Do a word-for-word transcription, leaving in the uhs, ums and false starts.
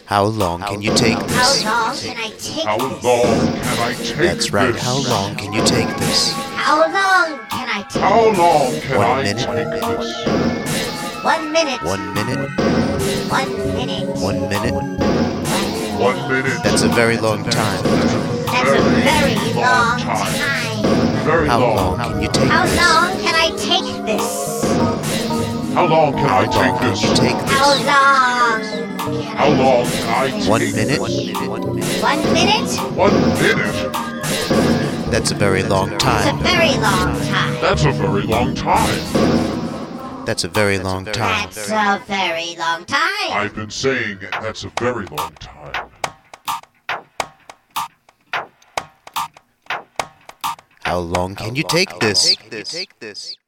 How long can you take How this? long can I take How this? long can I take That's right. this? How long can you take this? How long can I take How long can One I minute. take this? One minute. One minute? One minute. One minute? One minute. That's a very long time. That's a very long time. Very How long. long can you take How this? long can I take this? How long can How I long take can this? you take How this? long? How long can I take One this? minute? One minute? One minute. That's a very long It's a time. very long time. That's a very long time. That's a very long time. That's a very long time. I've been saying that's a very long time. How long can you take this?